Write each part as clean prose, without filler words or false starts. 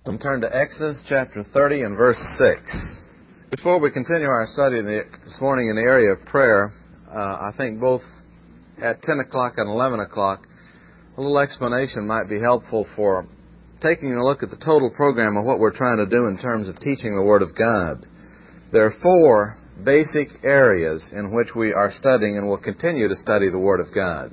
And turn to Exodus chapter 30 and verse 6. Before we continue our study this morning in the area of prayer, I think both at 10 o'clock and 11 o'clock, a little explanation might be helpful for taking a look at the total program of what we're trying to do in terms of teaching the Word of God. There are four basic areas in which we are studying and will continue to study the Word of God.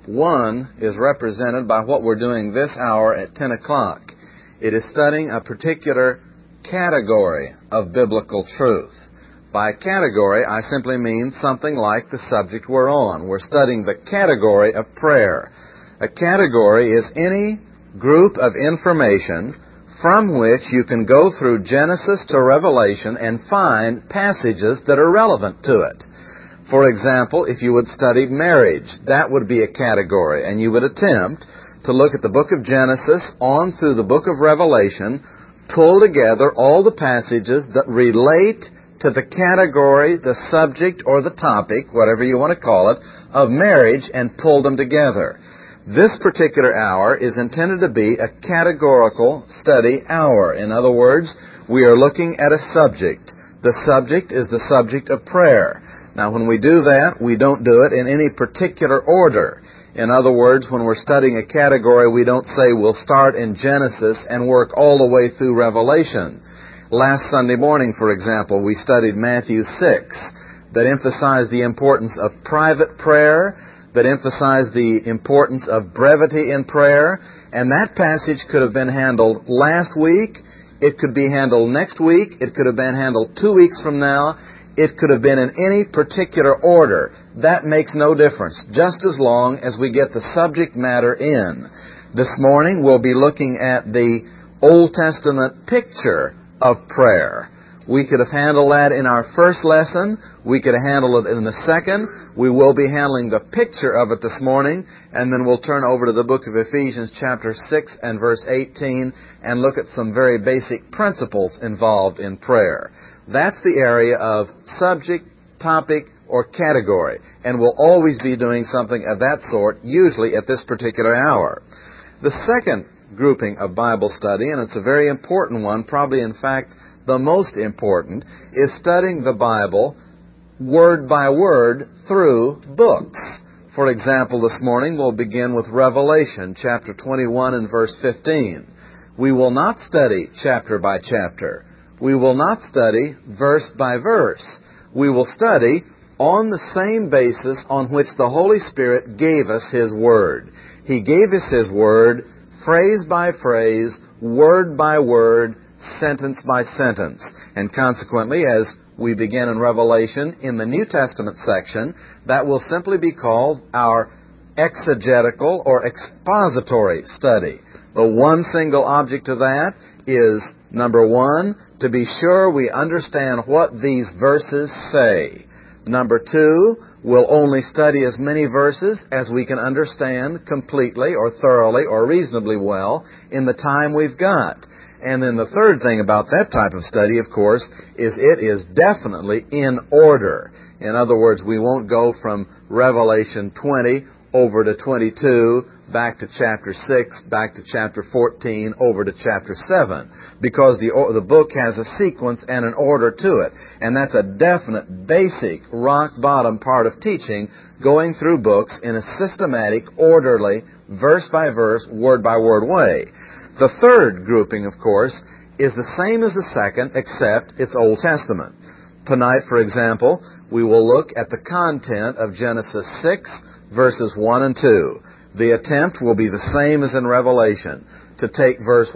One is represented by what we're doing this hour at 10 o'clock. It is studying a particular category of biblical truth. By category, I simply mean something like the subject we're on. We're studying the category of prayer. A category is any group of information from which you can go through Genesis to Revelation and find passages that are relevant to it. For example, if you would study marriage, that would be a category, and you would attempt to look at the book of Genesis on through the book of Revelation, pull together all the passages that relate to the category, the subject, or the topic, whatever you want to call it, of marriage, and pull them together. This particular hour is intended to be a categorical study hour. In other words, we are looking at a subject. The subject is the subject of prayer. Now, when we do that, we don't do it in any particular order. In other words, when we're studying a category, we don't say we'll start in Genesis and work all the way through Revelation. Last Sunday morning, for example, we studied Matthew 6, that emphasized the importance of private prayer, that emphasized the importance of brevity in prayer, and that passage could have been handled last week, it could be handled next week, it could have been handled 2 weeks from now, it could have been in any particular order. That makes no difference, just as long as we get the subject matter in. This morning we'll be looking at the Old Testament picture of prayer. We could have handled that in our first lesson. We could have handled it in the second. We will be handling the picture of it this morning, and then we'll turn over to the book of Ephesians chapter 6 and verse 18 and look at some very basic principles involved in prayer. That's the area of subject, topic, or category, and we'll always be doing something of that sort, usually at this particular hour. The second grouping of Bible study, and it's a very important one, probably in fact the most important, is studying the Bible word by word through books. For example, this morning we'll begin with Revelation chapter 21 and verse 15. We will not study chapter by chapter. We will not study verse by verse. We will study on the same basis on which the Holy Spirit gave us His Word. He gave us His Word phrase by phrase, word by word, sentence by sentence. And consequently, as we begin in Revelation, in the New Testament section, that will simply be called our exegetical or expository study. The one single object of that is, number one, to be sure we understand what these verses say. Number two, we'll only study as many verses as we can understand completely or thoroughly or reasonably well in the time we've got. And then the third thing about that type of study, of course, is it is definitely in order. In other words, we won't go from Revelation 20 over to 22, back to chapter 6, back to chapter 14, over to chapter 7, because the book has a sequence and an order to it. And that's a definite, basic, rock-bottom part of teaching, going through books in a systematic, orderly, verse-by-verse, word-by-word way. The third grouping, of course, is the same as the second, except it's Old Testament. Tonight, for example, we will look at the content of Genesis 6, verses 1 and 2. The attempt will be the same as in Revelation, to take verse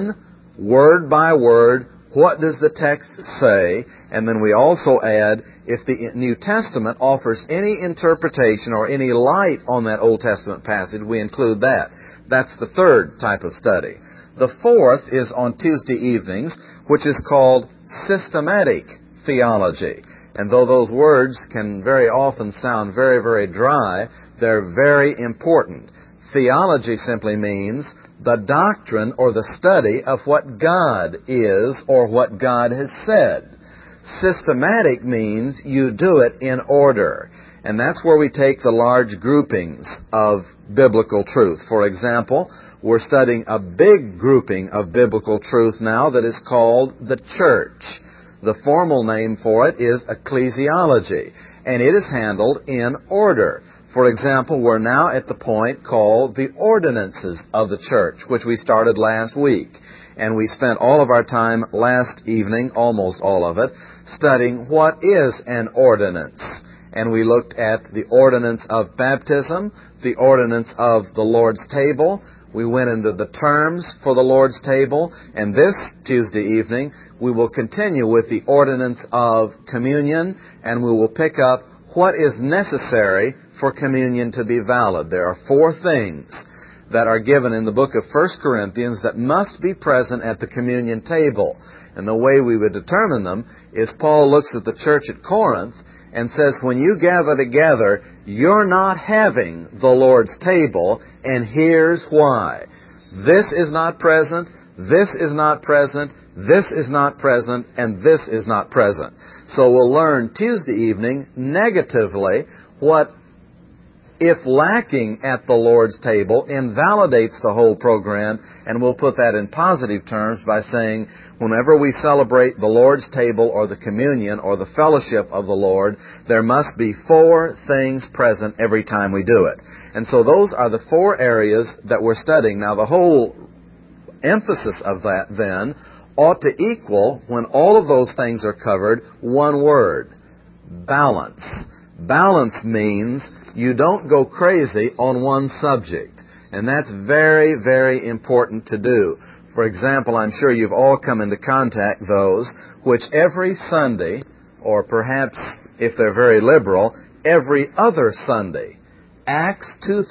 1, word by word, what does the text say, and then we also add, if the New Testament offers any interpretation or any light on that Old Testament passage, we include that. That's the third type of study. The fourth is on Tuesday evenings, which is called systematic theology. And though those words can very often sound very, very dry, they're very important. Theology simply means the doctrine or the study of what God is or what God has said. Systematic means you do it in order. And that's where we take the large groupings of biblical truth. For example, we're studying a big grouping of biblical truth now that is called the church. The formal name for it is ecclesiology, and it is handled in order. For example, we're now at the point called the ordinances of the church, which we started last week. And we spent all of our time last evening, almost all of it, studying what is an ordinance. And we looked at the ordinance of baptism, the ordinance of the Lord's table. We went into the terms for the Lord's table. And this Tuesday evening, we will continue with the ordinance of communion, and we will pick up what is necessary for communion to be valid. There are 4 things that are given in the book of 1 Corinthians that must be present at the communion table. And the way we would determine them is Paul looks at the church at Corinth and says, when you gather together, you're not having the Lord's table, and here's why. This is not present, this is not present, this is not present, and this is not present. So we'll learn Tuesday evening negatively what, if lacking at the Lord's table, invalidates the whole program, and we'll put that in positive terms by saying whenever we celebrate the Lord's table or the communion or the fellowship of the Lord, there must be 4 things present every time we do it. And so those are the 4 areas that we're studying. Now the whole emphasis of that then ought to equal, when all of those things are covered, one word: balance. Balance means you don't go crazy on one subject. And that's very, very important to do. For example, I'm sure you've all come into contact those which every Sunday, or perhaps if they're very liberal, every other Sunday, Acts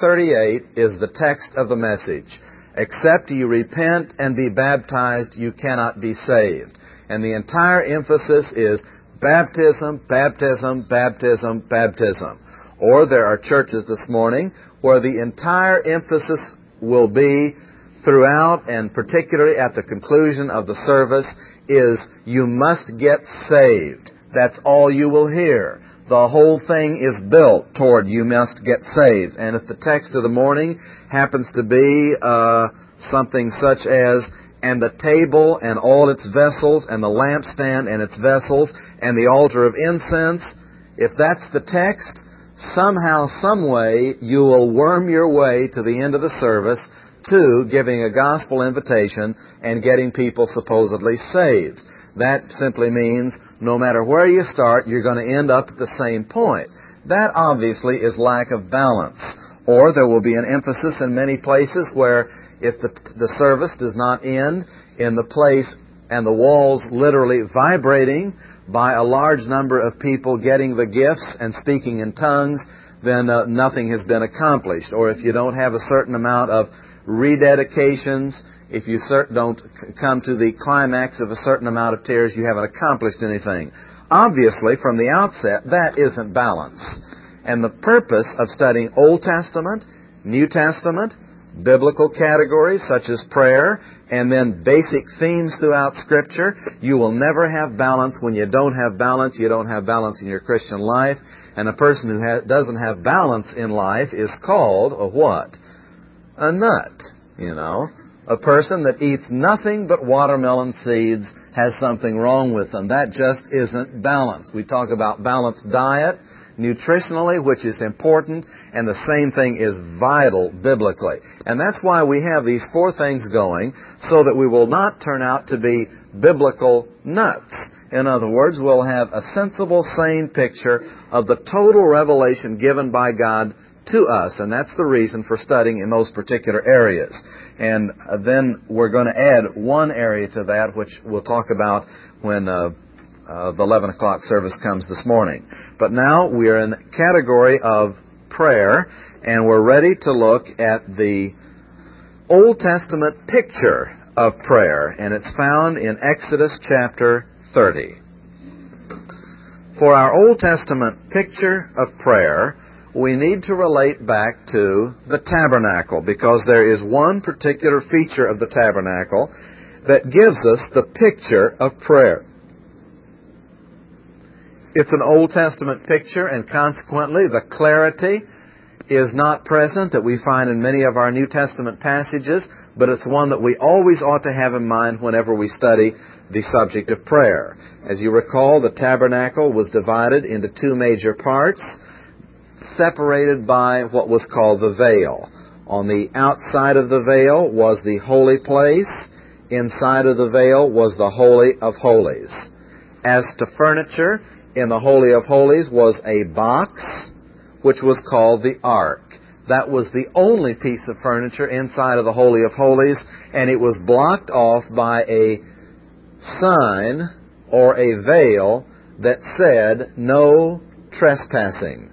2:38 is the text of the message. Except you repent and be baptized, you cannot be saved. And the entire emphasis is baptism, baptism, baptism, baptism. Or there are churches this morning where the entire emphasis will be throughout, and particularly at the conclusion of the service, is you must get saved. That's all you will hear. The whole thing is built toward you must get saved. And if the text of the morning happens to be something such as, and the table and all its vessels, and the lampstand and its vessels, and the altar of incense, if that's the text, somehow, some way, you will worm your way to the end of the service to giving a gospel invitation and getting people supposedly saved. That simply means no matter where you start, you're going to end up at the same point. That obviously is lack of balance. Or there will be an emphasis in many places where if the service does not end in the place and the walls literally vibrating by a large number of people getting the gifts and speaking in tongues, then nothing has been accomplished. Or if you don't have a certain amount of rededications, if you don't come to the climax of a certain amount of tears, you haven't accomplished anything. Obviously, from the outset, that isn't balance. And the purpose of studying Old Testament, New Testament, biblical categories such as prayer, and then basic themes throughout Scripture, you will never have balance. When you don't have balance, you don't have balance in your Christian life. And a person who doesn't have balance in life is called a what? A nut, you know. A person that eats nothing but watermelon seeds has something wrong with them. That just isn't balance. We talk about balanced diet, nutritionally, which is important, and the same thing is vital biblically. And that's why we have these 4 things going, so that we will not turn out to be biblical nuts. In other words, we'll have a sensible, sane picture of the total revelation given by God to us, and that's the reason for studying in those particular areas. And then we're going to add one area to that, which we'll talk about when the 11 o'clock service comes this morning. But now we are in the category of prayer, and we're ready to look at the Old Testament picture of prayer, and it's found in Exodus chapter 30. For our Old Testament picture of prayer, we need to relate back to the tabernacle, because there is one particular feature of the tabernacle that gives us the picture of prayer. It's an Old Testament picture, and consequently the clarity is not present that we find in many of our New Testament passages, but it's one that we always ought to have in mind whenever we study the subject of prayer. As you recall, the tabernacle was divided into two major parts, separated by what was called the veil. On the outside of the veil was the holy place. Inside of the veil was the Holy of Holies. As to furniture, in the Holy of Holies was a box, which was called the Ark. That was the only piece of furniture inside of the Holy of Holies, and it was blocked off by a sign or a veil that said, "No trespassing."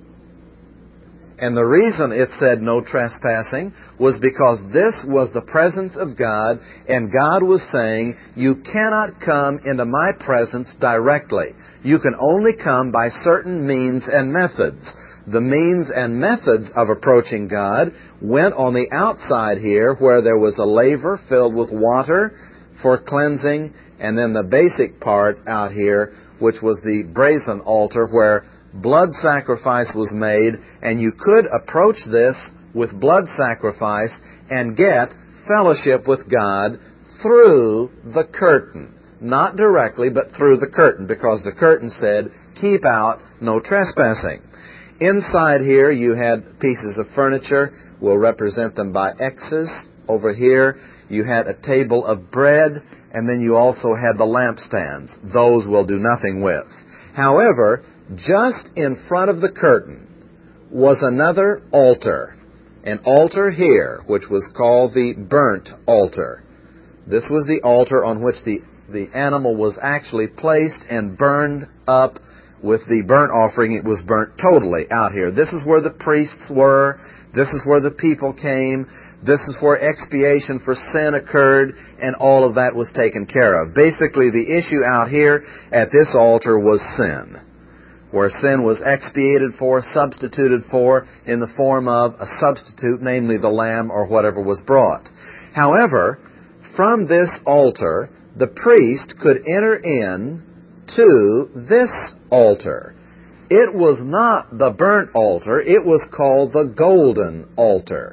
And the reason it said no trespassing was because this was the presence of God, and God was saying, you cannot come into my presence directly. You can only come by certain means and methods. The means and methods of approaching God went on the outside here, where there was a laver filled with water for cleansing, and then the basic part out here, which was the brazen altar, where blood sacrifice was made, and you could approach this with blood sacrifice and get fellowship with God through the curtain. Not directly, but through the curtain, because the curtain said, keep out, no trespassing. Inside here you had pieces of furniture. We'll represent them by X's. Over here you had a table of bread, and then you also had the lampstands. Those we'll do nothing with. However, just in front of the curtain was another altar. An altar here, which was called the burnt altar. This was the altar on which the animal was actually placed and burned up. With the burnt offering, it was burnt totally out here. This is where the priests were. This is where the people came. This is where expiation for sin occurred, and all of that was taken care of. Basically, the issue out here at this altar was sin, where sin was expiated for, substituted for, in the form of a substitute, namely the lamb or whatever was brought. However, from this altar, the priest could enter in to this altar. It was not the burnt altar, it was called the golden altar.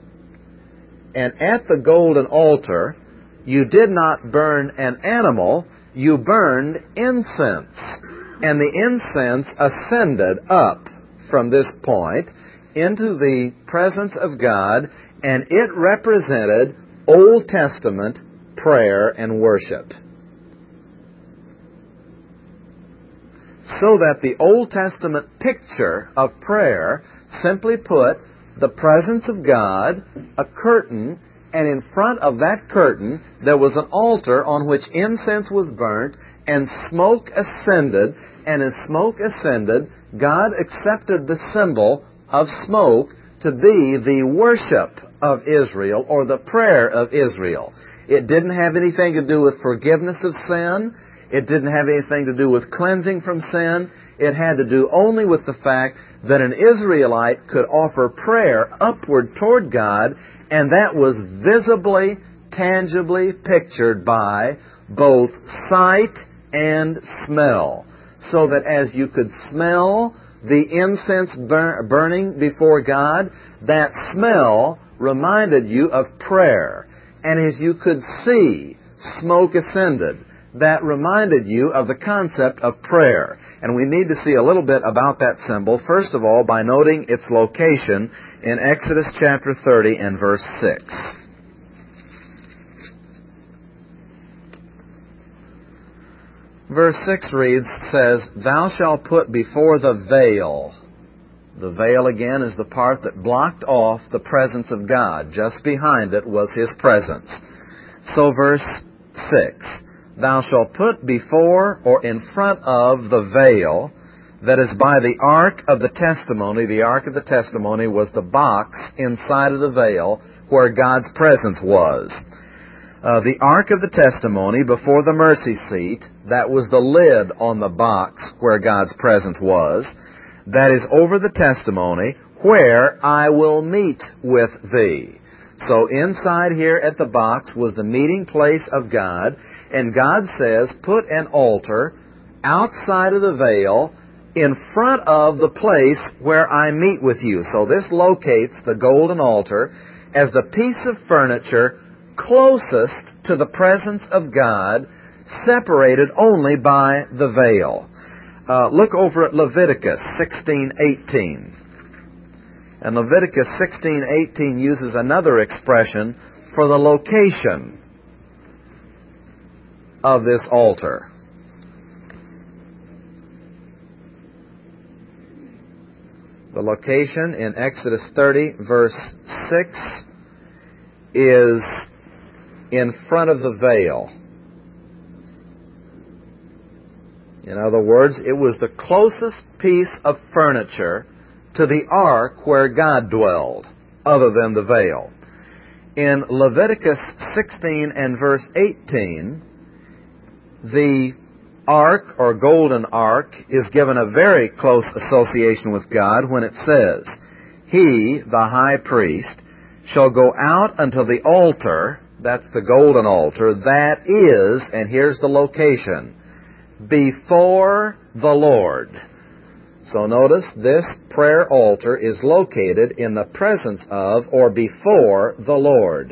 And at the golden altar, you did not burn an animal, you burned incense. And the incense ascended up from this point into the presence of God, and it represented Old Testament prayer and worship. So that the Old Testament picture of prayer, simply put, the presence of God, a curtain, and in front of that curtain there was an altar on which incense was burnt and smoke ascended, and as smoke ascended, God accepted the symbol of smoke to be the worship of Israel or the prayer of Israel. It didn't have anything to do with forgiveness of sin. It didn't have anything to do with cleansing from sin. It had to do only with the fact that an Israelite could offer prayer upward toward God, and that was visibly, tangibly pictured by both sight and smell. So that as you could smell the incense burning before God, that smell reminded you of prayer. And as you could see smoke ascended, that reminded you of the concept of prayer. And we need to see a little bit about that symbol, first of all, by noting its location in Exodus chapter 30 and verse 6. Verse 6 says, "Thou shalt put before the veil." The veil, again, is the part that blocked off the presence of God. Just behind it was His presence. So verse 6, "Thou shalt put before or in front of the veil that is by the ark of the testimony." The ark of the testimony was the box inside of the veil where God's presence was. The ark of the testimony before the mercy seat, that was the lid on the box where God's presence was. That is over the testimony, where I will meet with thee. So inside here at the box was the meeting place of God, and God says, put an altar outside of the veil, in front of the place where I meet with you. So this locates the golden altar as the piece of furniture closest to the presence of God, separated only by the veil. Look over at Leviticus 16:18. And Leviticus 16:18 uses another expression for the location of this altar. The location in Exodus 30, verse 6, is in front of the veil. In other words, it was the closest piece of furniture to the ark where God dwelled, other than the veil. In Leviticus 16 and verse 18, the ark, or golden ark, is given a very close association with God when it says, "He, the high priest, shall go out unto the altar," that's the golden altar, "that is," and here's the location, "before the Lord." So notice, this prayer altar is located in the presence of, or before, the Lord.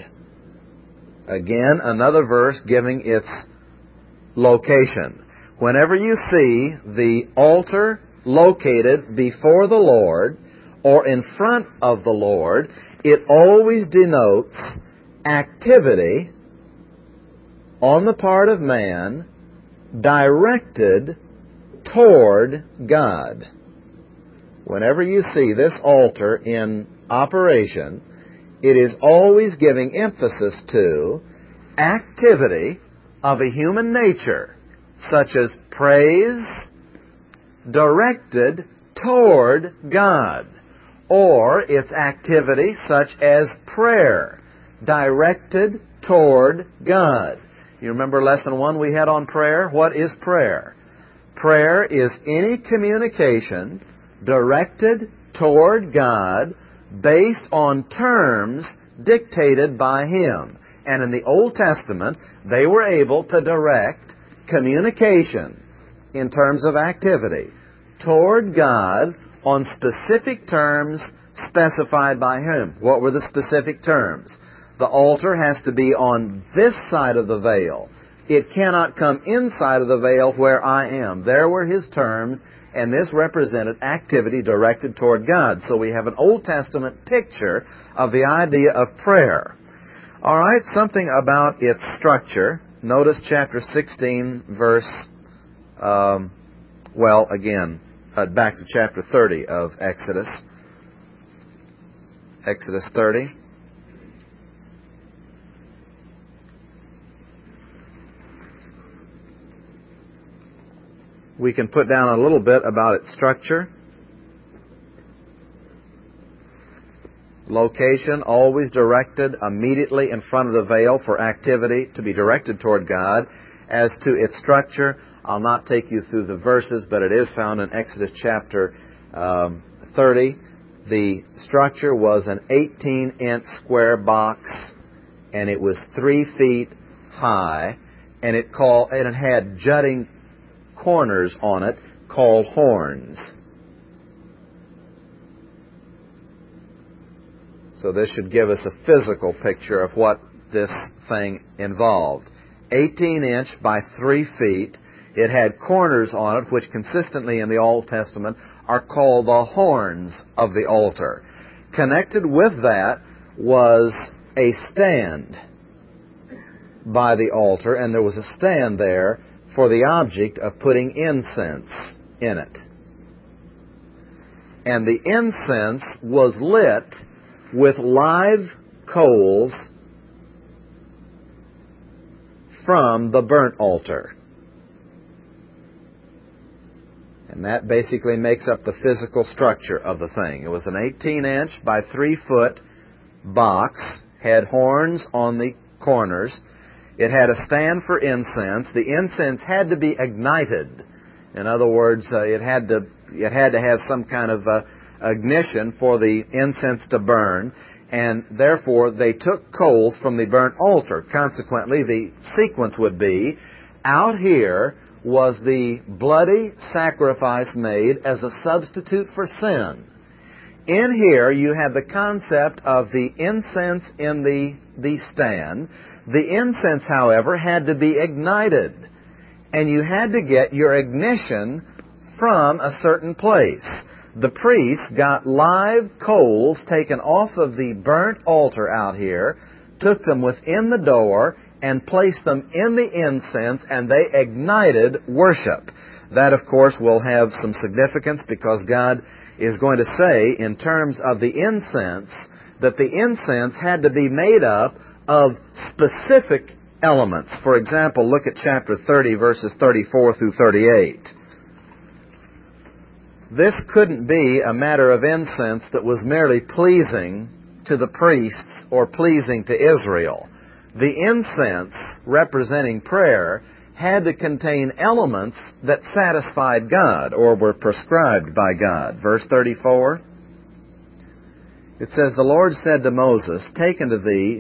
Again, another verse giving its location. Whenever you see the altar located before the Lord or in front of the Lord, it always denotes activity on the part of man directed toward God. Whenever you see this altar in operation, it is always giving emphasis to activity of a human nature, such as praise directed toward God, or its activity such as prayer directed toward God. You remember lesson 1 we had on prayer? What is prayer? Prayer is any communication directed toward God based on terms dictated by Him. And in the Old Testament, they were able to direct communication in terms of activity toward God on specific terms specified by Him. What were the specific terms? The altar has to be on this side of the veil. It cannot come inside of the veil where I am. There were His terms, and this represented activity directed toward God. So we have an Old Testament picture of the idea of prayer. All right, something about its structure. Notice chapter 16, verse, back to chapter 30 of Exodus. Exodus 30. We can put down a little bit about its structure. Location, always directed immediately in front of the veil for activity to be directed toward God. As to its structure, I'll not take you through the verses, but it is found in Exodus chapter 30. The structure was an 18-inch square box, and it was 3 feet high, and it had jutting corners on it called horns. So this should give us a physical picture of what this thing involved. 18-inch by 3 feet. It had corners on it, which consistently in the Old Testament are called the horns of the altar. Connected with that was a stand by the altar, and there was a stand there for the object of putting incense in it. And the incense was lit with live coals from the burnt altar. And that basically makes up the physical structure of the thing. It was an 18-inch by 3-foot box, had horns on the corners. It had a stand for incense. The incense had to be ignited. In other words, it had to have some kind of ignition for the incense to burn, and therefore they took coals from the burnt altar. Consequently, the sequence would be, out here was the bloody sacrifice made as a substitute for sin. In here, you have the concept of the incense in the stand. The incense, however, had to be ignited. And you had to get your ignition from a certain place. The priest got live coals taken off of the burnt altar out here, took them within the door, and placed them in the incense, and they ignited worship. That, of course, will have some significance because God is going to say, in terms of the incense, that the incense had to be made up of specific elements. For example, look at chapter 30, verses 34 through 38. This couldn't be a matter of incense that was merely pleasing to the priests or pleasing to Israel. The incense, representing prayer, had to contain elements that satisfied God or were prescribed by God. Verse 34, it says, "The Lord said to Moses, take unto thee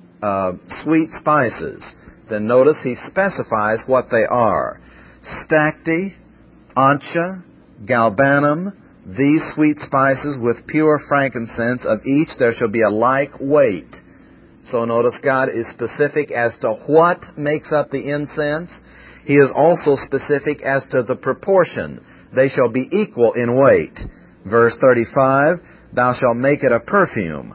sweet spices." Then notice he specifies what they are. "Stacte, onycha, galbanum, these sweet spices with pure frankincense, of each there shall be a like weight." So notice God is specific as to what makes up the incense. He is also specific as to the proportion. They shall be equal in weight. Verse 35, "Thou shalt make it a perfume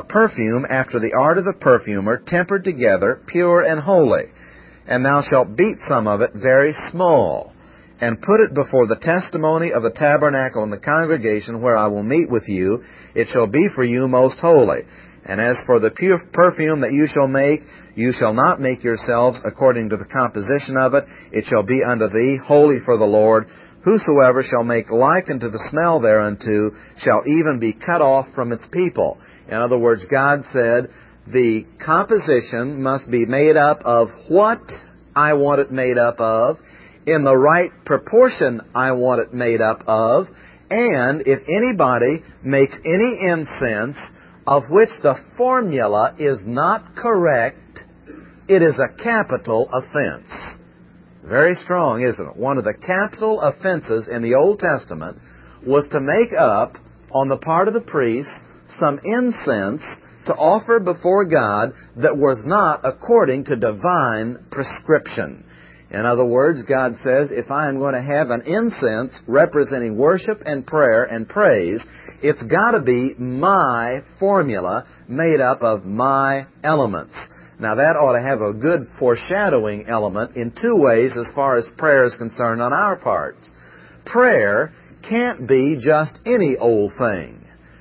after the art of the perfumer, tempered together, pure and holy. And thou shalt beat some of it very small, and put it before the testimony of the tabernacle in the congregation where I will meet with you. It shall be for you most holy. And as for the pure perfume that you shall make, you shall not make yourselves according to the composition of it. It shall be unto thee holy for the Lord. Whosoever shall make like unto the smell thereunto shall even be cut off from its people." In other words, God said, the composition must be made up of what I want it made up of, in the right proportion I want it made up of, and if anybody makes any incense of which the formula is not correct, it is a capital offense. Very strong, isn't it? One of the capital offenses in the Old Testament was to make up, on the part of the priest, some incense to offer before God that was not according to divine prescription. In other words, God says, if I am going to have an incense representing worship and prayer and praise, it's got to be my formula made up of my elements. Now that ought to have a good foreshadowing element in two ways as far as prayer is concerned on our parts. Prayer can't be just any old thing.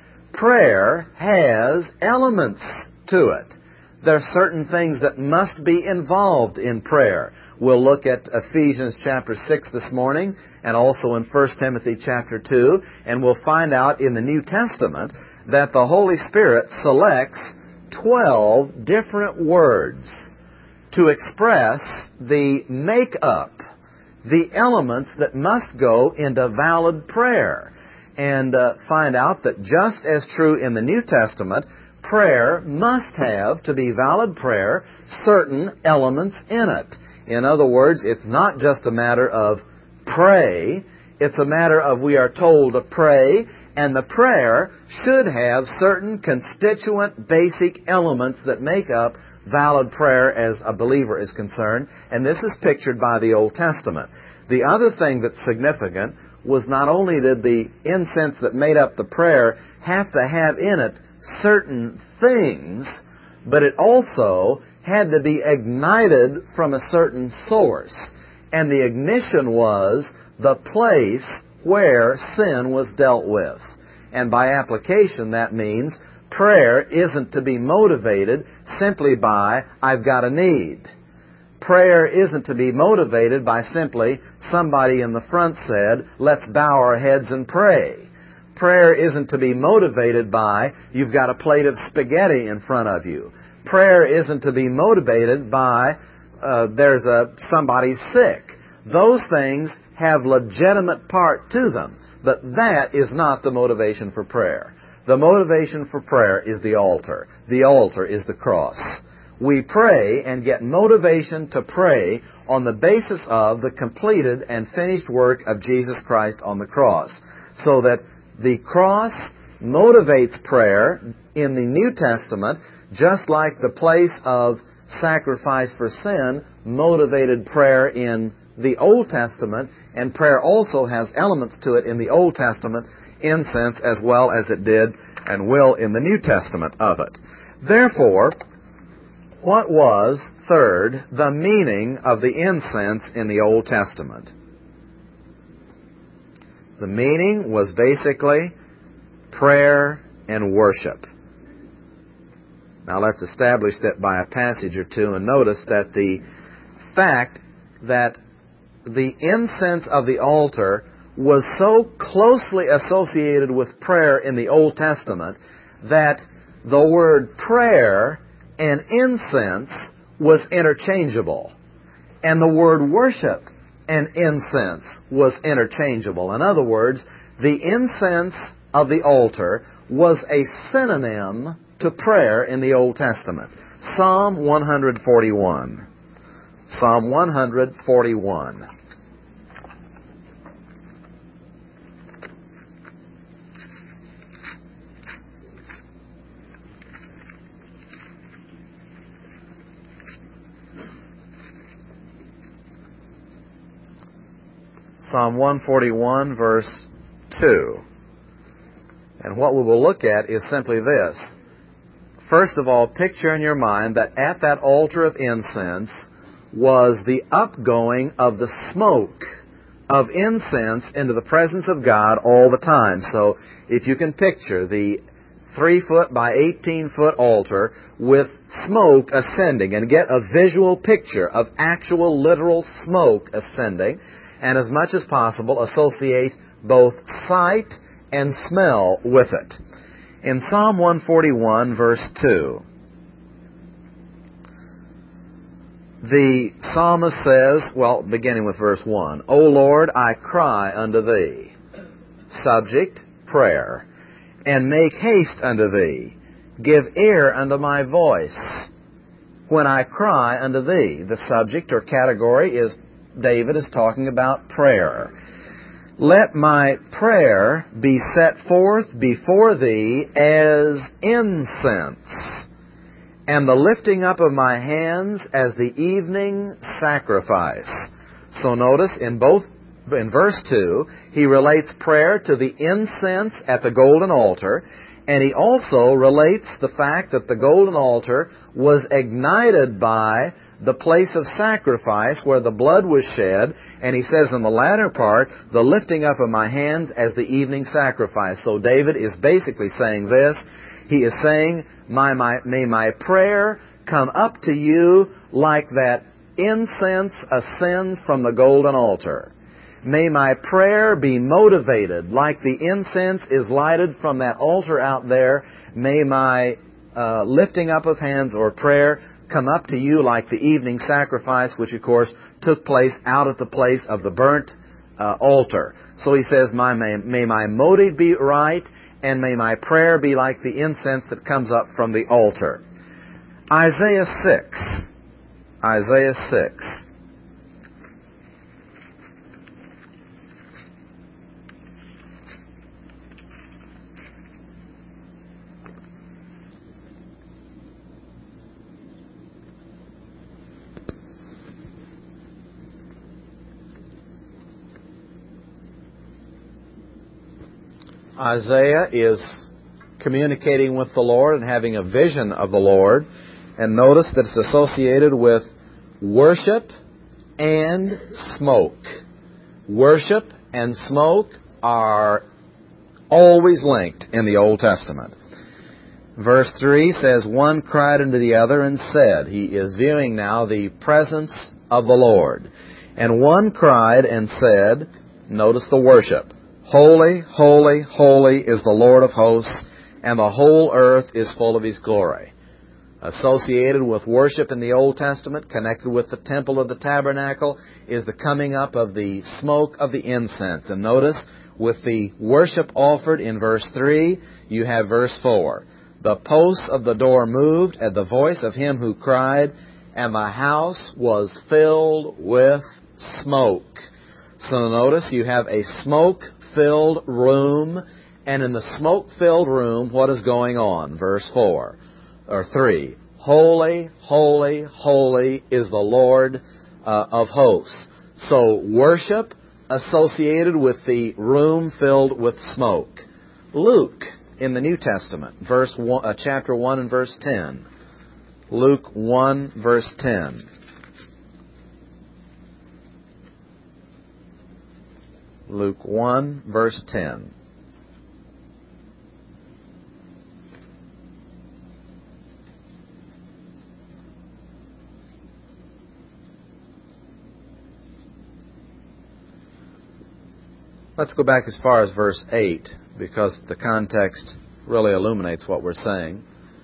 Prayer has elements to it. There are certain things that must be involved in prayer. We'll look at Ephesians chapter 6 this morning, and also in 1 Timothy chapter 2, and we'll find out in the New Testament that the Holy Spirit selects 12 different words to express the make-up, the elements that must go into valid prayer. And find out that just as true in the New Testament, prayer must have, to be valid prayer, certain elements in it. In other words, it's not just a matter of pray, it's a matter of we are told to pray, and the prayer should have certain constituent basic elements that make up valid prayer as a believer is concerned, and this is pictured by the Old Testament. The other thing that's significant was not only did the incense that made up the prayer have to have in it certain things, but it also had to be ignited from a certain source. And the ignition was the place where sin was dealt with. And by application, that means prayer isn't to be motivated simply by, I've got a need. Prayer isn't to be motivated by simply somebody in the front said, let's bow our heads and pray. Prayer isn't to be motivated by, you've got a plate of spaghetti in front of you. Prayer isn't to be motivated by, somebody's sick. Those things have legitimate part to them, but that is not the motivation for prayer. The motivation for prayer is the altar. The altar is the cross. We pray and get motivation to pray on the basis of the completed and finished work of Jesus Christ on the cross. So that the cross motivates prayer in the New Testament, just like the place of sacrifice for sin motivated prayer in the Old Testament, and prayer also has elements to it in the Old Testament, incense as well as it did and will in the New Testament of it. Therefore, what was, third, the meaning of the incense in the Old Testament? The meaning was basically prayer and worship. Now let's establish that by a passage or two, and notice that the fact that the incense of the altar was so closely associated with prayer in the Old Testament that the word prayer and incense was interchangeable, and the word worship and incense was interchangeable. In other words, the incense of the altar was a synonym to prayer in the Old Testament. Psalm 141. Psalm 141. Psalm 141, verse 2. And what we will look at is simply this. First of all, picture in your mind that at that altar of incense was the upgoing of the smoke of incense into the presence of God all the time. So if you can picture the 3-foot by 18-foot altar with smoke ascending, and get a visual picture of actual literal smoke ascending, and as much as possible associate both sight and smell with it. In Psalm 141, verse 2, the psalmist says, well, beginning with verse 1, O Lord, I cry unto Thee. Subject, prayer. And make haste unto Thee. Give ear unto my voice. When I cry unto Thee. The subject or category is, David is talking about prayer. Let my prayer be set forth before Thee as incense, and the lifting up of my hands as the evening sacrifice. So notice in verse 2, he relates prayer to the incense at the golden altar, and he also relates the fact that the golden altar was ignited by the place of sacrifice where the blood was shed, and he says in the latter part, the lifting up of my hands as the evening sacrifice. So David is basically saying this. He is saying, may my prayer come up to You like that incense ascends from the golden altar. May my prayer be motivated like the incense is lighted from that altar out there. May my lifting up of hands or prayer come up to You like the evening sacrifice, which of course took place out at the place of the burnt altar. So he says, may my motive be right, and may my prayer be like the incense that comes up from the altar. Isaiah 6. Isaiah 6. Isaiah is communicating with the Lord and having a vision of the Lord. And notice that it's associated with worship and smoke. Worship and smoke are always linked in the Old Testament. Verse 3 says, one cried unto the other and said, he is viewing now the presence of the Lord. And one cried and said, notice the worship, Holy, holy, holy is the Lord of hosts, and the whole earth is full of His glory. Associated with worship in the Old Testament, connected with the temple of the tabernacle, is the coming up of the smoke of the incense. And notice, with the worship offered in verse 3, you have verse 4. The posts of the door moved at the voice of him who cried, and the house was filled with smoke. So notice you have a smoke-filled room, and in the smoke-filled room, what is going on? Verse 3. Holy, holy, holy is the Lord of hosts. So worship associated with the room filled with smoke. Luke, in the New Testament, chapter 1 and verse 10. Luke 1, verse 10. Luke 1, verse 10. Let's go back as far as verse 8, because the context really illuminates what we're saying.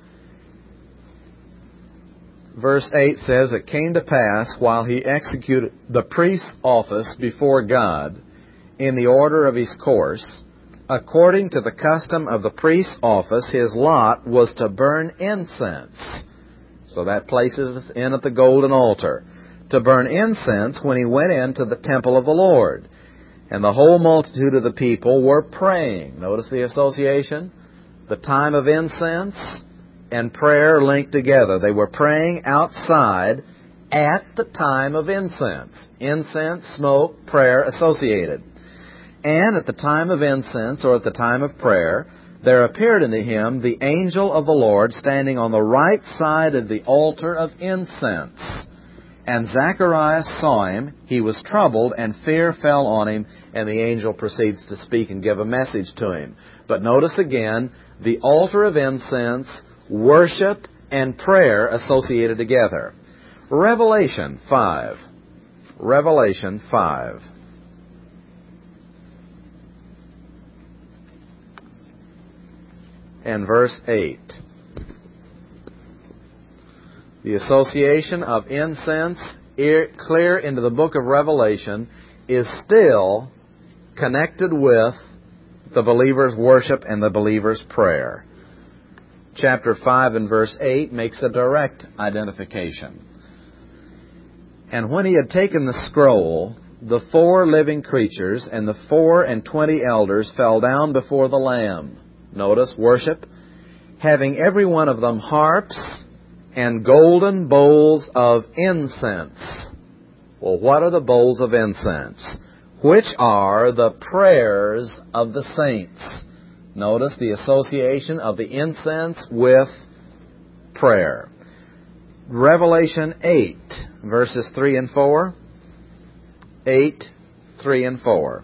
Verse 8 says, "It came to pass, while he executed the priest's office before God, in the order of his course, according to the custom of the priest's office, his lot was to burn incense." So that places us in at the golden altar. To burn incense when he went into the temple of the Lord. And the whole multitude of the people were praying. Notice the association. The time of incense and prayer linked together. They were praying outside at the time of incense. Incense, smoke, prayer associated. And at the time of incense, or at the time of prayer, there appeared unto him the angel of the Lord standing on the right side of the altar of incense. And Zacharias saw him, he was troubled, and fear fell on him, and the angel proceeds to speak and give a message to him. But notice again, the altar of incense, worship, and prayer associated together. Revelation 5. Revelation 5. And verse 8. The association of incense, clear into the book of Revelation, is still connected with the believer's worship and the believer's prayer. Chapter 5 and verse 8 makes a direct identification. "And when he had taken the scroll, the 4 living creatures and the 24 elders fell down before the Lamb." Notice, worship. "Having every one of them harps and golden bowls of incense." Well, what are the bowls of incense? Which are the prayers of the saints. Notice the association of the incense with prayer. Revelation 8, verses 3 and 4. 8, 3 and 4.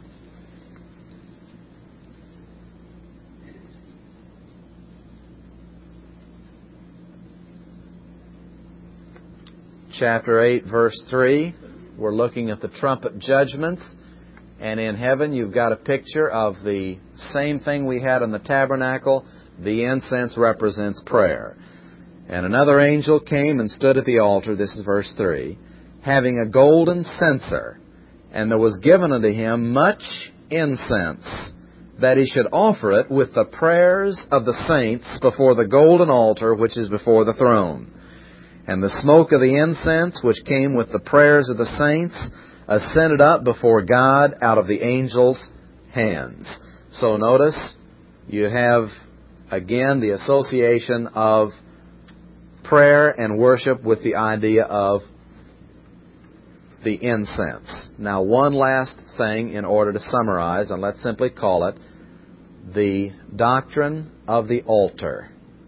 Chapter 8, verse 3, we're looking at the trumpet judgments. And in heaven, you've got a picture of the same thing we had in the tabernacle. The incense represents prayer. "And another angel came and stood at the altar," this is verse 3, "having a golden censer. And there was given unto him much incense, that he should offer it with the prayers of the saints before the golden altar which is before the throne. And the smoke of the incense, which came with the prayers of the saints, ascended up before God out of the angel's hands." So notice, you have, again, the association of prayer and worship with the idea of the incense. Now, one last thing in order to summarize, and let's simply call it the doctrine of the altar.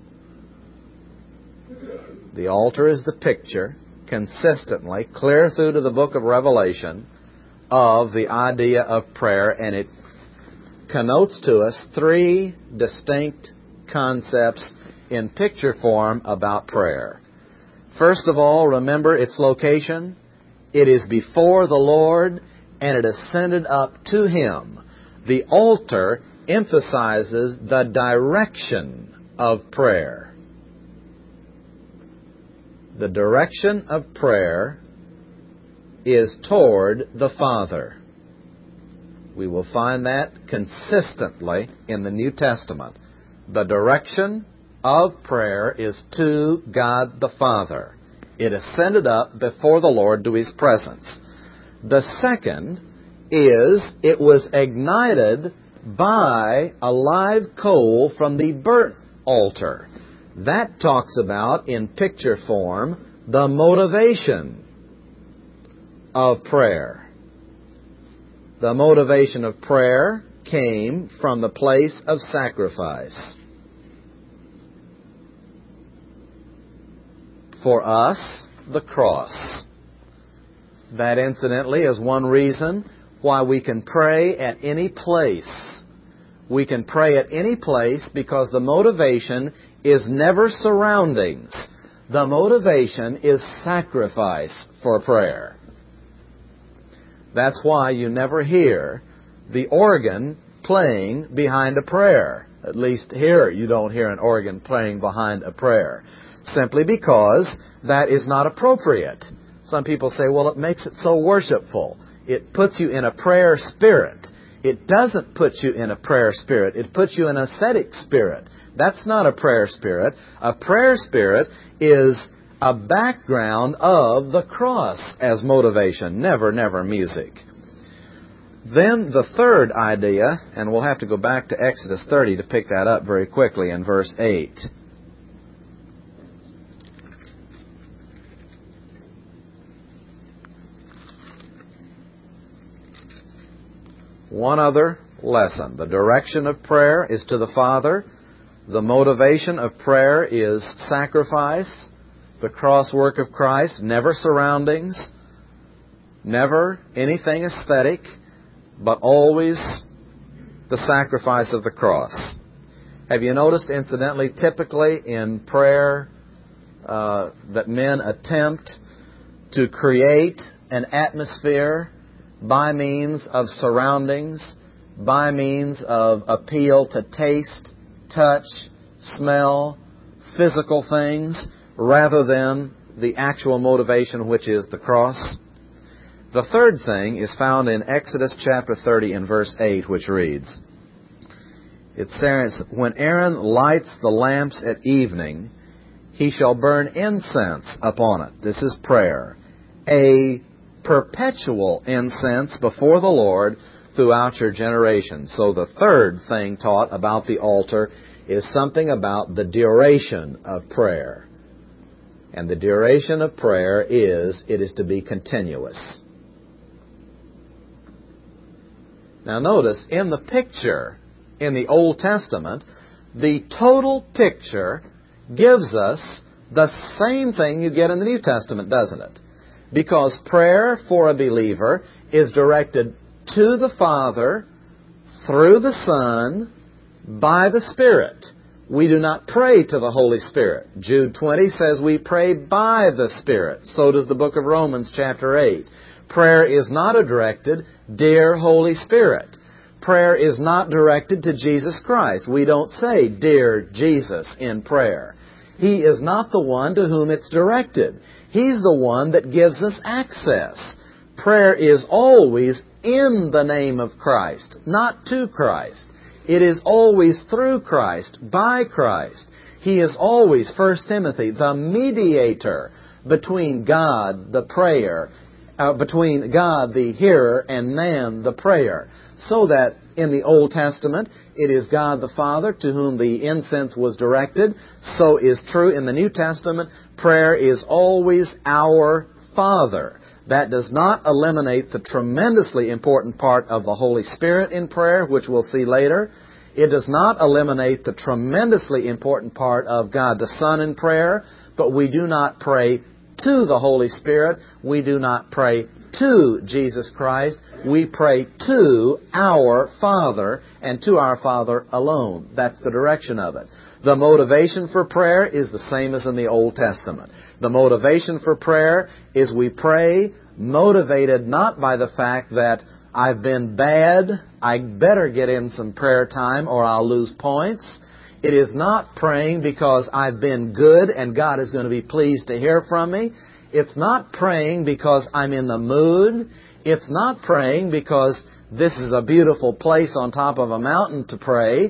The altar is the picture, consistently, clear through to the book of Revelation, of the idea of prayer, and it connotes to us 3 distinct concepts in picture form about prayer. First of all, remember its location. It is before the Lord, and it ascended up to Him. The altar emphasizes the direction of prayer. The direction of prayer is toward the Father. We will find that consistently in the New Testament. The direction of prayer is to God the Father. It ascended up before the Lord to His presence. The second is it was ignited by a live coal from the burnt altar. That talks about, in picture form, the motivation of prayer. The motivation of prayer came from the place of sacrifice. For us, the cross. That, incidentally, is one reason why we can pray at any place. We can pray at any place because the motivation is never surroundings. The motivation is sacrifice for prayer. That's why you never hear the organ playing behind a prayer. At least here you don't hear an organ playing behind a prayer. Simply because that is not appropriate. Some people say, well, it makes it so worshipful. It puts you in a prayer spirit. It doesn't put you in a prayer spirit. It puts you in an ascetic spirit. That's not a prayer spirit. A prayer spirit is a background of the cross as motivation. Never music. Then the third idea, and we'll have to go back to Exodus 30 to pick that up very quickly in verse 8. One other lesson. The direction of prayer is to the Father. The motivation of prayer is sacrifice. The cross work of Christ, never surroundings, never anything aesthetic, but always the sacrifice of the cross. Have you noticed, incidentally, typically in prayer that men attempt to create an atmosphere by means of surroundings, by means of appeal to taste, touch, smell, physical things, rather than the actual motivation, which is the cross? The third thing is found in Exodus chapter 30 and verse 8, which reads, it says, when Aaron lights the lamps at evening, he shall burn incense upon it. This is prayer. A perpetual incense before the Lord throughout your generations. So the third thing taught about the altar is something about the duration of prayer. And the duration of prayer is, it is to be continuous. Now notice, in the picture in the Old Testament, the total picture gives us the same thing you get in the New Testament, doesn't it? Because prayer for a believer is directed to the Father, through the Son, by the Spirit. We do not pray to the Holy Spirit. Jude 20 says we pray by the Spirit. So does the book of Romans chapter 8. Prayer is not directed, dear Holy Spirit. Prayer is not directed to Jesus Christ. We don't say, dear Jesus, in prayer. He is not the one to whom it's directed. He's the one that gives us access. Prayer is always in the name of Christ, not to Christ. It is always through Christ, by Christ. He is always, 1 Timothy, the mediator between God, the prayer, between God, the hearer, and man, the prayer. So that in the Old Testament, it is God the Father to whom the incense was directed. So is true in the New Testament. Prayer is always our Father. That does not eliminate the tremendously important part of the Holy Spirit in prayer, which we'll see later. It does not eliminate the tremendously important part of God the Son in prayer, but we do not pray to the Holy Spirit. We do not pray to Jesus Christ. We pray to our Father and to our Father alone. That's the direction of it. The motivation for prayer is the same as in the Old Testament. The motivation for prayer is we pray motivated not by the fact that I've been bad, I better get in some prayer time or I'll lose points. It is not praying because I've been good and God is going to be pleased to hear from me. It's not praying because I'm in the mood. It's not praying because this is a beautiful place on top of a mountain to pray.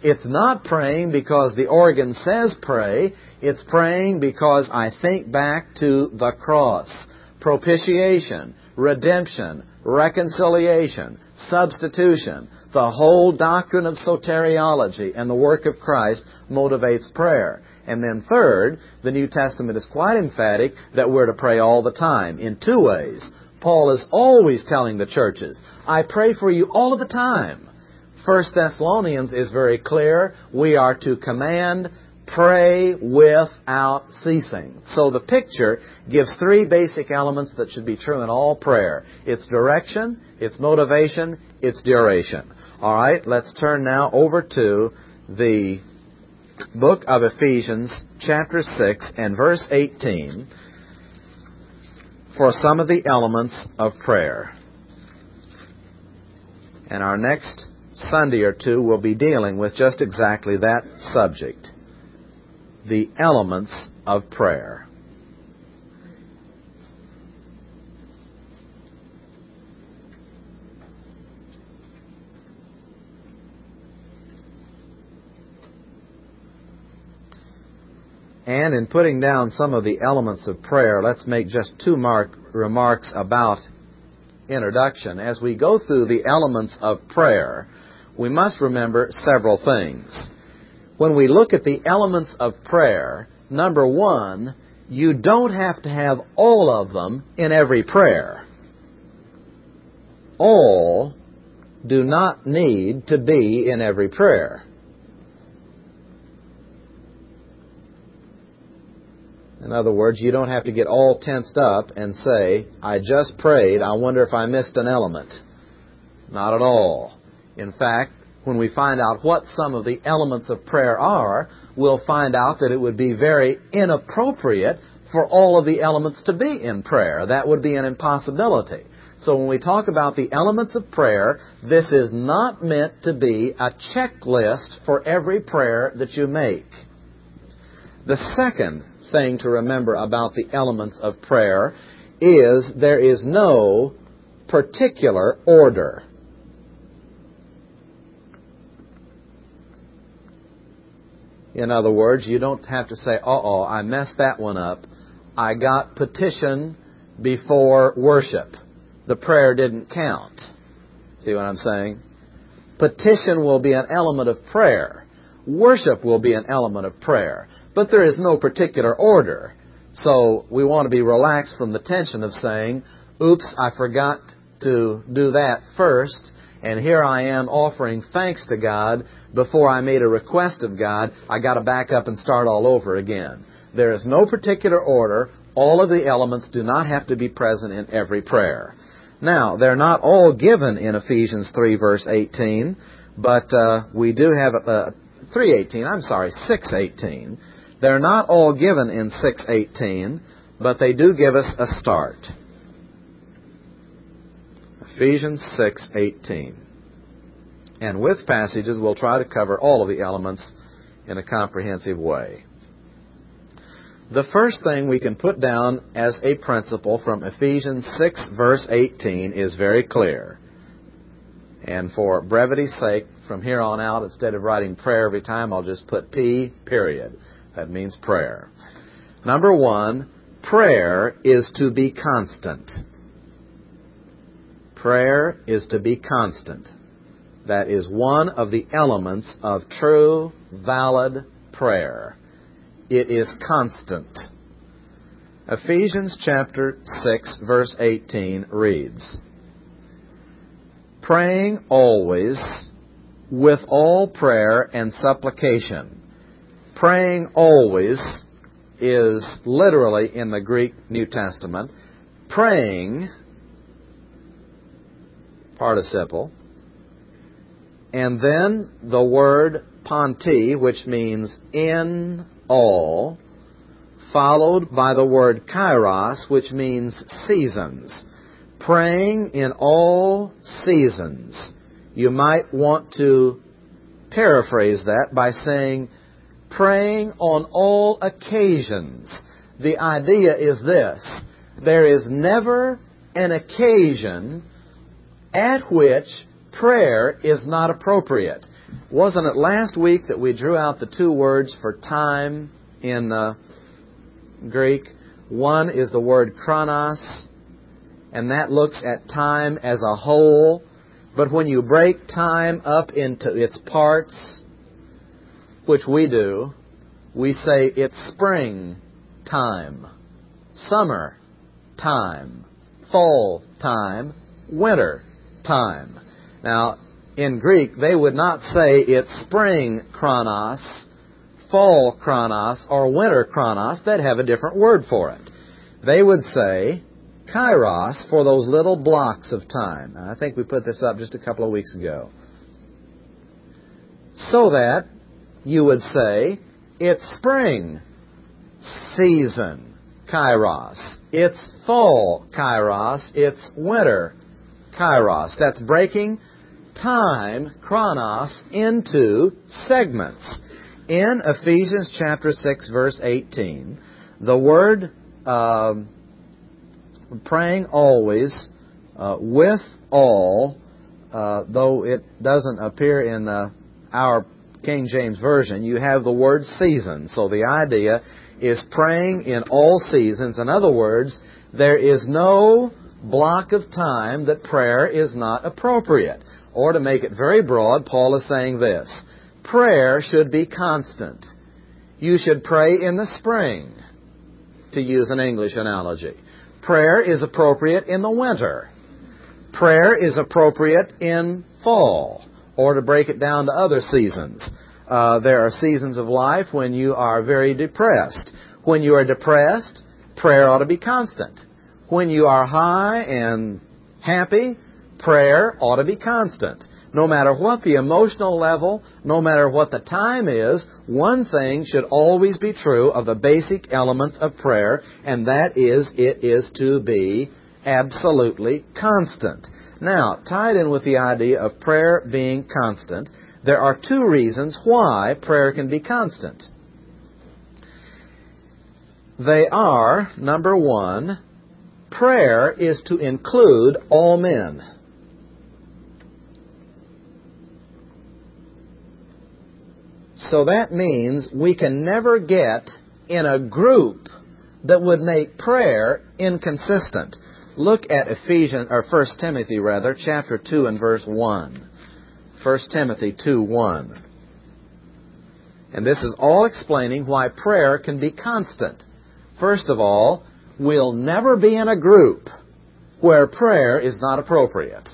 It's not praying because the organ says pray. It's praying because I think back to the cross. Propitiation, redemption, reconciliation, substitution. The whole doctrine of soteriology and the work of Christ motivates prayer. And then third, the New Testament is quite emphatic that we're to pray all the time in two ways. Paul is always telling the churches, I pray for you all of the time. 1 Thessalonians is very clear. We are to command, pray without ceasing. So the picture gives three basic elements that should be true in all prayer. It's direction, it's motivation, it's duration. All right, let's turn now over to the book of Ephesians, chapter 6 and verse 18, for some of the elements of prayer. And our next Sunday or two will be dealing with just exactly that subject, the elements of prayer. And in putting down some of the elements of prayer, let's make just two remarks about introduction. As we go through the elements of prayer, we must remember several things. When we look at the elements of prayer, number one, you don't have to have all of them in every prayer. All do not need to be in every prayer. In other words, you don't have to get all tensed up and say, I just prayed, I wonder if I missed an element. Not at all. In fact, when we find out what some of the elements of prayer are, we'll find out that it would be very inappropriate for all of the elements to be in prayer. That would be an impossibility. So when we talk about the elements of prayer, this is not meant to be a checklist for every prayer that you make. The second thing to remember about the elements of prayer is there is no particular order. In other words, you don't have to say, uh-oh, I messed that one up. I got petition before worship. The prayer didn't count. See what I'm saying? Petition will be an element of prayer. Worship will be an element of prayer. But there is no particular order. So we want to be relaxed from the tension of saying, oops, I forgot to do that first, and here I am offering thanks to God before I made a request of God. I got to back up and start all over again. There is no particular order. All of the elements do not have to be present in every prayer. Now, they're not all given in Ephesians 3, verse 18, but we do have 6:18. They're not all given in 6:18, but they do give us a start. Ephesians 6:18. And with passages, we'll try to cover all of the elements in a comprehensive way. The first thing we can put down as a principle from Ephesians 6, verse 18 is very clear. And for brevity's sake, from here on out, instead of writing prayer every time, I'll just put P, period. That means prayer. Number one, prayer is to be constant. Prayer is to be constant. That is one of the elements of true, valid prayer. It is constant. Ephesians chapter 6, verse 18 reads, praying always with all prayer and supplication. Praying always is literally in the Greek New Testament, praying, participle, and then the word panti, which means in all, followed by the word kairos, which means seasons. Praying in all seasons. You might want to paraphrase that by saying, praying on all occasions. The idea is this: there is never an occasion at which prayer is not appropriate. Wasn't it last week that we drew out the two words for time in Greek? One is the word chronos, and that looks at time as a whole. But when you break time up into its parts, which we do, we say it's spring time, summer time, fall time, winter time. Now, in Greek, they would not say it's spring chronos, fall chronos, or winter chronos. They'd have a different word for it. They would say kairos for those little blocks of time. And I think we put this up just a couple of weeks ago. So that you would say it's spring season kairos, it's fall kairos, it's winter kairos. That's breaking time, chronos, into segments. In Ephesians chapter 6, verse 18, the word praying always, with all, though it doesn't appear in our King James Version, you have the word season. So the idea is praying in all seasons. In other words, there is no block of time that prayer is not appropriate. Or to make it very broad, Paul is saying this: prayer should be constant. You should pray in the spring, to use an English analogy. Prayer is appropriate in the winter. Prayer is appropriate in fall. Or to break it down to other seasons. There are seasons of life when you are very depressed. When you are depressed, prayer ought to be constant. When you are high and happy, prayer ought to be constant. No matter what the emotional level, no matter what the time is, one thing should always be true of the basic elements of prayer, and that is, it is to be absolutely constant. Now, tied in with the idea of prayer being constant, there are two reasons why prayer can be constant. They are, number one, prayer is to include all men. So that means we can never get in a group that would make prayer inconsistent. Look at 1 Timothy chapter 2 and verse 1. 1 Timothy 2:1. And this is all explaining why prayer can be constant. First of all, we'll never be in a group where prayer is not appropriate.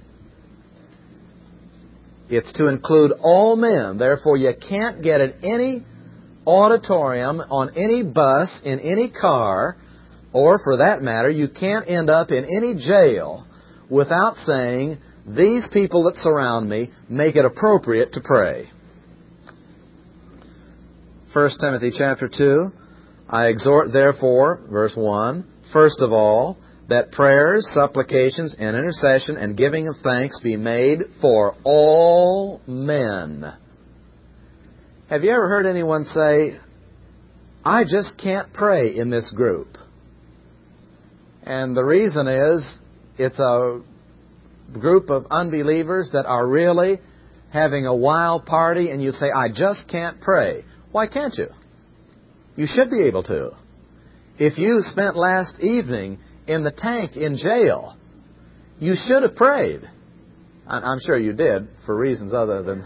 It's to include all men. Therefore, you can't get in any auditorium, on any bus, in any car, or for that matter, you can't end up in any jail without saying, these people that surround me make it appropriate to pray. 1 Timothy chapter 2, I exhort therefore, verse 1, first of all, that prayers, supplications, and intercession and giving of thanks be made for all men. Have you ever heard anyone say, I just can't pray in this group? And the reason is, it's a group of unbelievers that are really having a wild party, and you say, I just can't pray. Why can't you? You should be able to. If you spent last evening in the tank in jail, you should have prayed. I'm sure you did, for reasons other than...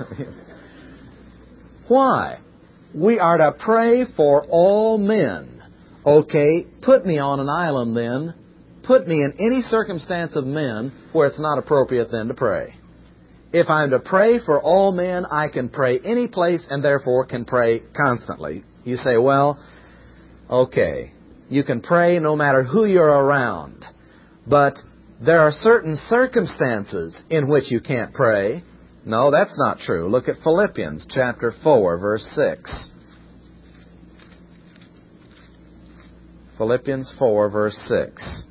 Why? We are to pray for all men. Okay, put me on an island then. Put me in any circumstance of men where it's not appropriate then to pray. If I'm to pray for all men, I can pray any place and therefore can pray constantly. You say, well, okay, you can pray no matter who you're around. But there are certain circumstances in which you can't pray. No, that's not true. Look at Philippians chapter 4, verse 6. Philippians 4, verse 6.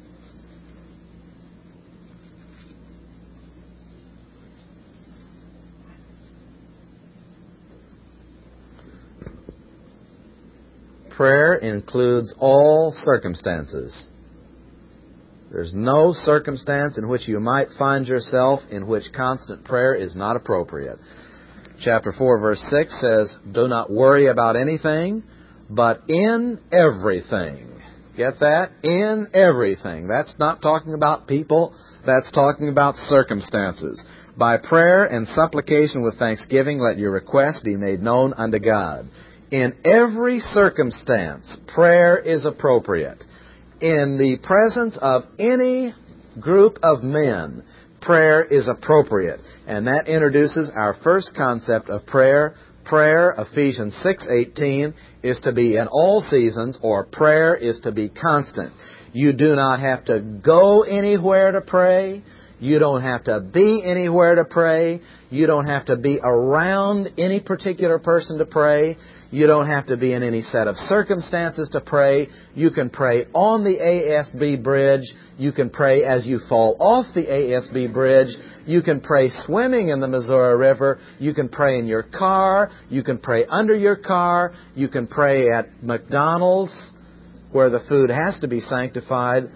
Prayer includes all circumstances. There's no circumstance in which you might find yourself in which constant prayer is not appropriate. Chapter 4, verse 6 says, do not worry about anything, but in everything. Get that? In everything. That's not talking about people. That's talking about circumstances. By prayer and supplication with thanksgiving, let your requests be made known unto God. In every circumstance, prayer is appropriate. In the presence of any group of men, prayer is appropriate. And that introduces our first concept of prayer. Prayer, Ephesians 6:18, is to be in all seasons, or prayer is to be constant. You do not have to go anywhere to pray. You don't have to be anywhere to pray. You don't have to be around any particular person to pray. You don't have to be in any set of circumstances to pray. You can pray on the ASB bridge. You can pray as you fall off the ASB bridge. You can pray swimming in the Missouri River. You can pray in your car. You can pray under your car. You can pray at McDonald's, where the food has to be sanctified.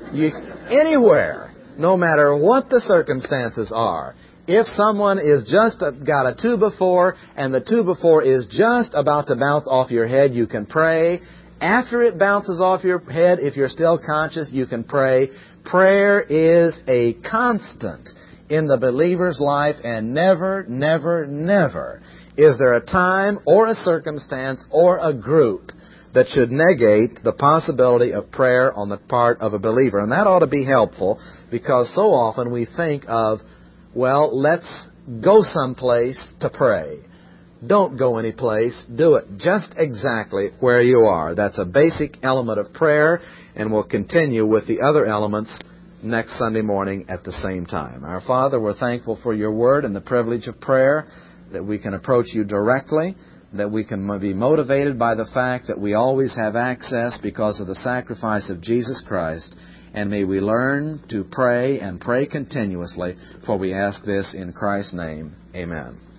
Anywhere, no matter what the circumstances are. If someone is just got a 2-by-4 and the 2-by-4 is just about to bounce off your head, you can pray. After it bounces off your head, if you're still conscious, you can pray. Prayer is a constant in the believer's life, and never, never, never is there a time or a circumstance or a group that should negate the possibility of prayer on the part of a believer. And that ought to be helpful, because so often we think of, well, let's go someplace to pray. Don't go any place. Do it just exactly where you are. That's a basic element of prayer, and we'll continue with the other elements next Sunday morning at the same time. Our Father, we're thankful for your word and the privilege of prayer, that we can approach you directly, that we can be motivated by the fact that we always have access because of the sacrifice of Jesus Christ. And may we learn to pray and pray continuously, for we ask this in Christ's name. Amen.